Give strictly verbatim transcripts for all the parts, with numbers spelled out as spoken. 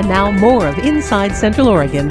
And now more of Inside Central Oregon.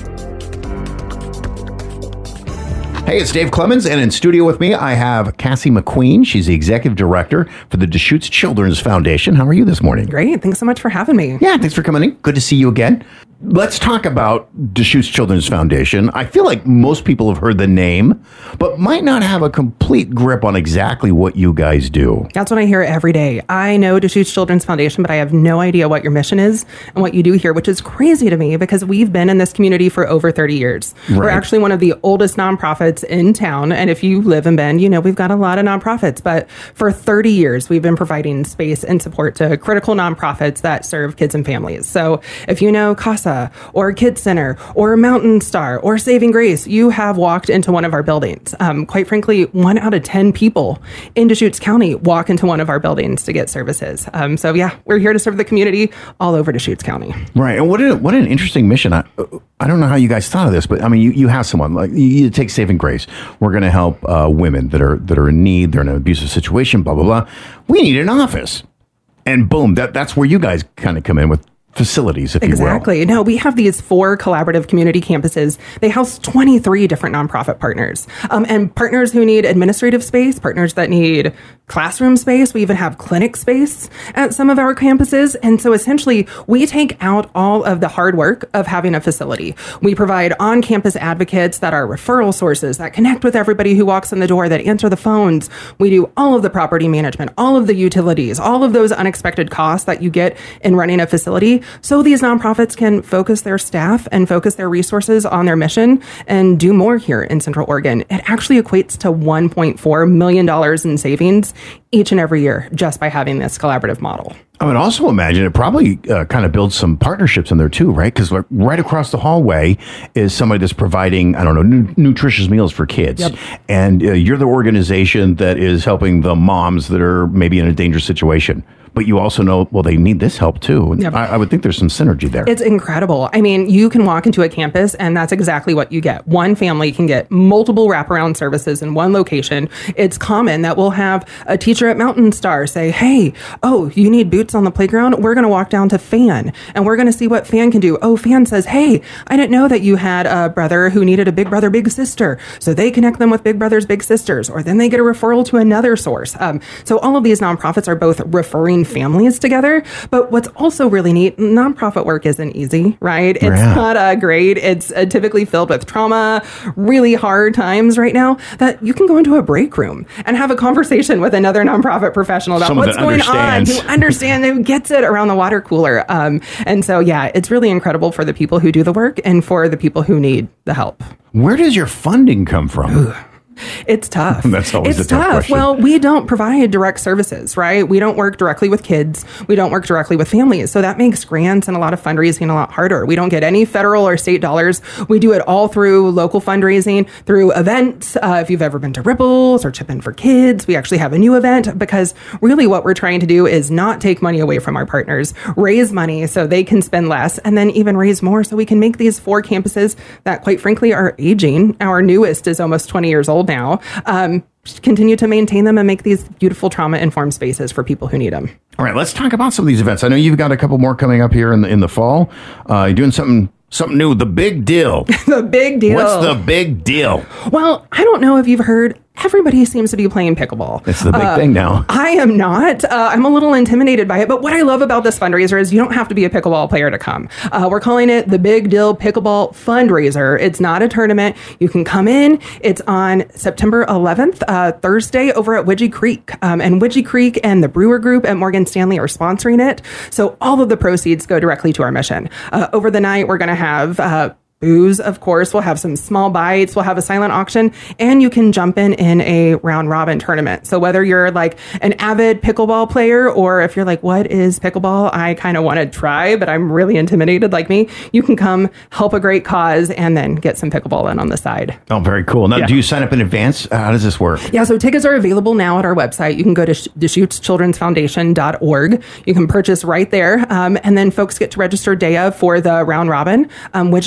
Hey, it's Dave Clemens, and in studio with me, I have Cassie McQueen. She's the Executive Director for the Deschutes Children's Foundation. How are you this morning? Great. Thanks so much for having me. Yeah, thanks for coming in. Good to see you again. Let's talk about Deschutes Children's Foundation. I feel like most people have heard the name, but might not have a complete grip on exactly what you guys do. That's what I hear every day. I know Deschutes Children's Foundation, but I have no idea what your mission is and what you do here, which is crazy to me because we've been in this community for over thirty years. Right. We're actually one of the oldest nonprofits in town. And if you live in Bend, you know, we've got a lot of nonprofits, but for thirty years, we've been providing space and support to critical nonprofits that serve kids and families. So if you know CASA or Kids Center or Mountain Star or Saving Grace, you have walked into one of our buildings. Um, quite frankly, one out of ten people in Deschutes County walk into one of our buildings to get services. Um, so yeah, we're here to serve the community all over Deschutes County. Right. And what, a, what an interesting mission. I, I don't know how you guys thought of this, but I mean, you, you have someone like you, you take Saving Grace. We're going to help uh, women that are that are in need. They're in an abusive situation, blah, blah, blah. We need an office. And boom, that that's where you guys kind of come in with facilities, if exactly. you will. No, we have these four collaborative community campuses. They house twenty-three different nonprofit partners um, and partners who need administrative space, partners that need classroom space. We even have clinic space at some of our campuses. And so essentially, we take out all of the hard work of having a facility. We provide on-campus advocates that are referral sources, that connect with everybody who walks in the door, that answer the phones. We do all of the property management, all of the utilities, all of those unexpected costs that you get in running a facility. So these nonprofits can focus their staff and focus their resources on their mission and do more here in Central Oregon. It actually equates to one point four million dollars in savings each and every year just by having this collaborative model. I would also imagine it probably uh, kind of builds some partnerships in there too, right? Because like, right across the hallway is somebody that's providing, I don't know, nu- nutritious meals for kids. Yep. And uh, you're the organization that is helping the moms that are maybe in a dangerous situation. But you also know, well, they need this help too. Yep. I, I would think there's some synergy there. It's incredible. I mean, you can walk into a campus and that's exactly what you get. One family can get multiple wraparound services in one location. It's common that we'll have a teacher at Mountain Star say, hey, oh, you need boots on the playground? We're going to walk down to Fan and we're going to see what Fan can do. Oh, Fan says, hey, I didn't know that you had a brother who needed a big brother, big sister. So they connect them with big brothers, big sisters, or then they get a referral to another source. Um, so all of these nonprofits are both referring families together. But what's also really neat, nonprofit work isn't easy, right? It's yeah. not uh, great. It's uh, typically filled with trauma, really hard times right now, that you can go into a break room and have a conversation with another nonprofit professional about Someone what's going on, who understands, who gets it around the water cooler. Um, and so, yeah, it's really incredible for the people who do the work and for the people who need the help. Where does your funding come from? Ooh. It's tough. That's always it's a tough, tough. question. Well, we don't provide direct services, right? We don't work directly with kids. We don't work directly with families. So that makes grants and a lot of fundraising a lot harder. We don't get any federal or state dollars. We do it all through local fundraising, through events. Uh, if you've ever been to Ripples or Chip In for Kids, we actually have a new event because really what we're trying to do is not take money away from our partners, raise money so they can spend less, and then even raise more so we can make these four campuses that, quite frankly, are aging. Our newest is almost twenty years old now. Um, continue to maintain them and make these beautiful trauma-informed spaces for people who need them. All right, let's talk about some of these events. I know you've got a couple more coming up here in the in the fall. Uh, you're doing something something new. The Big Deal. The Big Deal. What's the big deal? Well, I don't know if you've heard. Everybody seems to be playing pickleball. It's the big uh, thing now. I am not. Uh, I'm a little intimidated by it. But what I love about this fundraiser is you don't have to be a pickleball player to come. Uh, we're calling it the Big Deal Pickleball Fundraiser. It's not a tournament. You can come in. It's on September eleventh, uh, Thursday, over at Widgie Creek. Um, and Widgie Creek and the Brewer Group at Morgan Stanley are sponsoring it. So all of the proceeds go directly to our mission. Uh, over the night, we're going to have Uh, booze, of course. We'll have some small bites. We'll have a silent auction, and you can jump in in a round robin tournament. So whether you're like an avid pickleball player, or if you're like, what is pickleball? I kind of want to try, but I'm really intimidated like me. You can come help a great cause and then get some pickleball in on the side. Oh, very cool. Now, yeah. do you sign up in advance? How does this work? Yeah, so tickets are available now at our website. You can go to Deschutes Children's Foundation dot org. You can purchase right there. Um, and then folks get to register day of for the round robin. Um, Widgie Creek is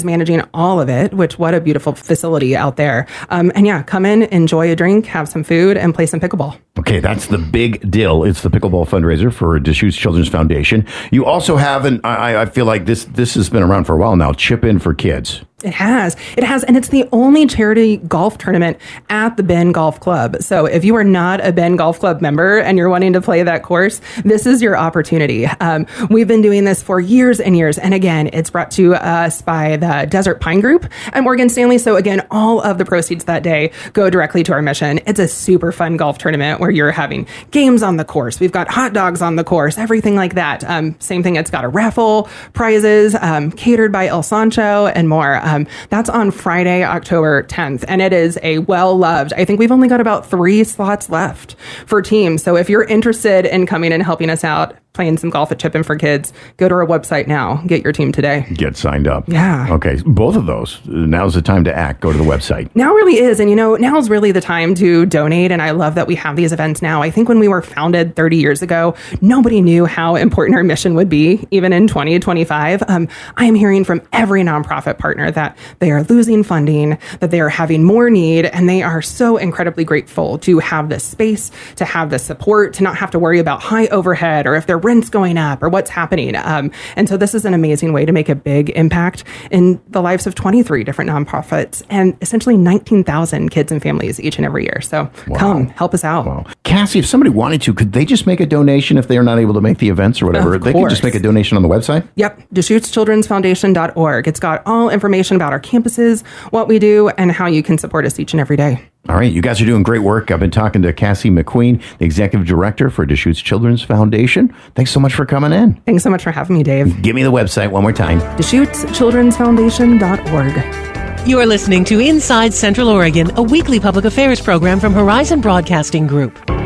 managing all of it, which what a beautiful facility out there. Um, and yeah, come in, enjoy a drink, have some food, and play some pickleball. Okay, that's the big deal. It's the pickleball fundraiser for Deschutes Children's Foundation. You also have, an, I, I feel like this this has been around for a while now, Chip In for Kids. It has. It has. And it's the only charity golf tournament at the Bend Golf Club. So if you are not a Bend Golf Club member and you're wanting to play that course, this is your opportunity. Um, we've been doing this for years and years. And again, it's brought to us by the Desert Pine Group at Morgan Stanley. So again, all of the proceeds that day go directly to our mission. It's a super fun golf tournament where you're having games on the course. We've got hot dogs on the course, everything like that. Um, same thing. It's got a raffle, prizes, um, catered by El Sancho and more. Um, that's on Friday, October tenth, and it is a well-loved, I think we've only got about three slots left for teams. So if you're interested in coming and helping us out, playing some golf at Chip In for Kids, go to our website now. Get your team today. Get signed up. Yeah. Okay. Both of those. Now's the time to act. Go to the website. Now really is. And, you know, now's really the time to donate. And I love that we have these events now. I think when we were founded thirty years ago, nobody knew how important our mission would be, even in twenty twenty-five. Um, I am hearing from every nonprofit partner that they are losing funding, that they are having more need, and they are so incredibly grateful to have this space, to have this support, to not have to worry about high overhead or if their rent's going up or what's happening. Um, and so this is an amazing way to make a big impact in the lives of twenty-three different nonprofits and essentially nineteen thousand kids and families each and every year. So wow. Come, help us out. Wow. Cassie, if somebody wanted to, could they just make a donation if they are not able to make the events or whatever? Of they course. could just make a donation on the website? Yep. Deschutes Children's Foundation dot org. It's got all information about our campuses, what we do, and how you can support us each and every day. All right. You guys are doing great work. I've been talking to Cassie McQueen, the Executive Director for Deschutes Children's Foundation. Thanks so much for coming in. Thanks so much for having me, Dave. Give me the website one more time. Deschutes Children's Foundation dot org. You're listening to Inside Central Oregon, a weekly public affairs program from Horizon Broadcasting Group.